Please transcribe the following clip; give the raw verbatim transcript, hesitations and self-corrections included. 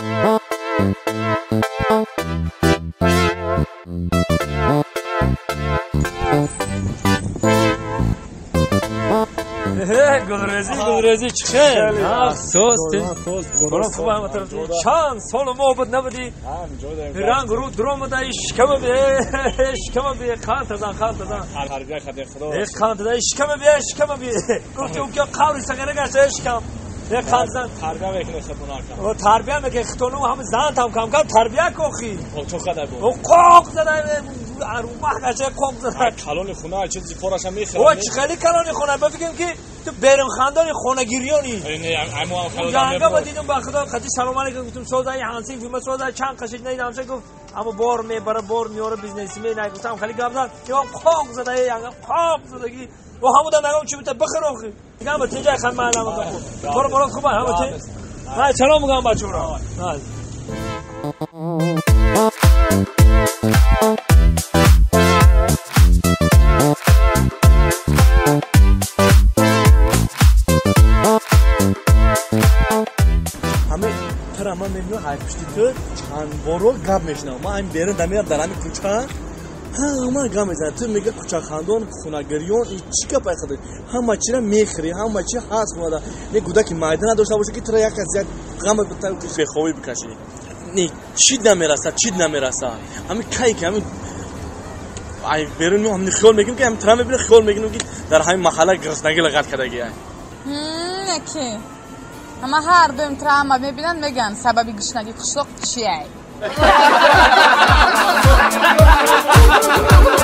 گلرزی گلرزی چخیر افسوس برو خوب هم چند سال ما بود نبودی رنگ رو درام دای شکم بی شکم بی خان تزن خان تزن تربیه خدای خدا یک خان تزن شکم بی شکم بی گفت او که قوری سگره گشت شکم یک خان تزن تربیه میکنه خبونا کم او تربیه میکنه خطونو هم زن تام کم کم تربیه کوخی او تو خدا بود او قاق زده ارومه گشه قاق زده کلون خونه چیزی فورش هم میخره او چه خیلی کلون خونه بفکرم که تو برم خاندان خونه گیریانی نه اما هم کلون جانگا با دیدم با خدا خدی سلام علیکم گفتم سودای هانسینگ فیلم سودای چند قشید نیدم شد گفت اما بار می برای بار میاره بیزنسی می نه گفتم خیلی گفتم یا قاق زده یا قاق زدگی و همون نگم چی بده بخیر میگم با تجای خان معلم برو برو خوبه همه چی نه سلام میگم بچه‌ها نه همه ترا ما میبینیم های پشتی تو چند بارو گپ میشنم ما این بیرون دمیر در همین کوچه ها ما گپ میزنم تو میگه کوچه خاندان خونگریان این چی که پای خودت همه چی را میخری همه چی هست ماده نه گودک میدان داشته باشه که ترا یک از یک غم بتاو که به خوابی بکشی نه چی نمیرسه چی نمیرسه همین کی که همین ای بیرون می هم خیال میگیم که هم ترا میبینه خیال میگیم که در همین محله گرسنگی لگت کردگی هم نکی اما هر دویم ترا هم میبینن میگن سببی گشنگی قشلق چیه